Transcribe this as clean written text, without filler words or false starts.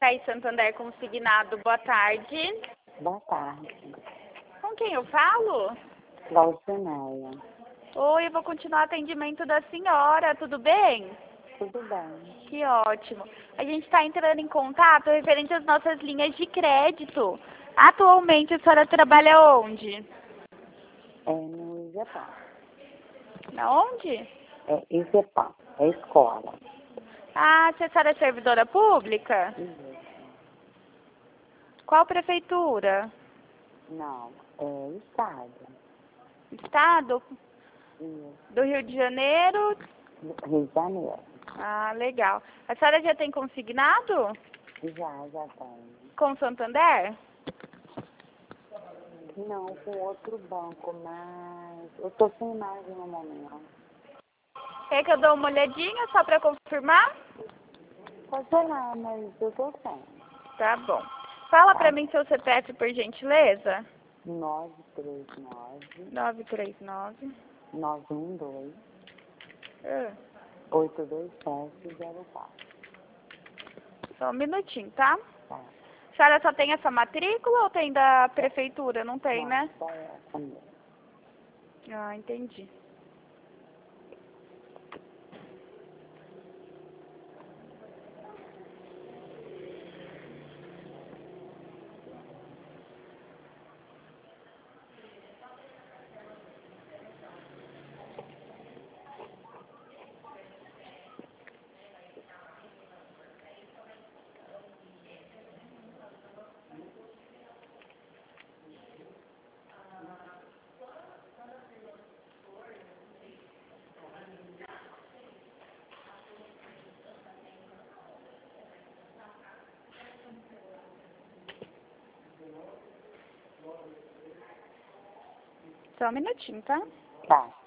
Cai Santander Consignado, boa tarde. Boa tarde. Com quem eu falo? Glaucineia. Oi, eu vou continuar o atendimento da senhora, tudo bem? Tudo bem. Que ótimo. A gente está entrando em contato referente às nossas linhas de crédito. Atualmente a senhora trabalha onde? É no IZEPAM. Na onde? É IZEPAM. É escola. Ah, a senhora é servidora pública? Isso. Qual prefeitura? Não, é estado. Estado? Isso. Do Rio de Janeiro? Rio de Janeiro. Ah, legal. A senhora já tem consignado? Já tem. Com Santander? Não, com outro banco, mas eu tô sem imagem no momento. Quer que eu dou uma olhadinha só para confirmar? Pode ser lá, mas eu tô sem. Tá bom. Fala Tá? pra mim seu CPF, por gentileza. 939 939. 912 Ah, 82704. só um minutinho, tá? Tá. A senhora só tem essa matrícula ou tem da prefeitura? Não tem, Não, né? só essa mesmo. Ah, entendi. Só um minutinho, tá? Tá.